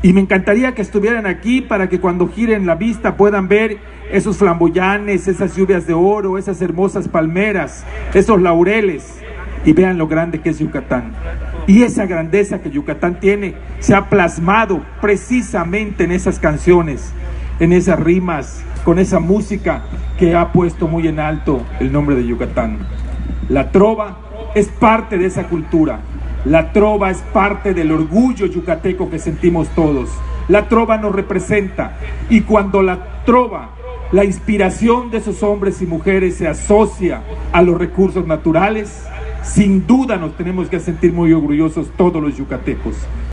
Y me encantaría que estuvieran aquí para que cuando giren la vista puedan ver esos flamboyanes, esas lluvias de oro, esas hermosas palmeras, esos laureles, y vean lo grande que es Yucatán. Y esa grandeza que Yucatán tiene se ha plasmado precisamente en esas canciones, en esas rimas, con esa música que ha puesto muy en alto el nombre de Yucatán. La trova es parte de esa cultura. La trova es parte del orgullo yucateco que sentimos todos. La trova nos representa, y cuando la trova, la inspiración de esos hombres y mujeres se asocia a los recursos naturales, sin duda nos tenemos que sentir muy orgullosos todos los yucatecos.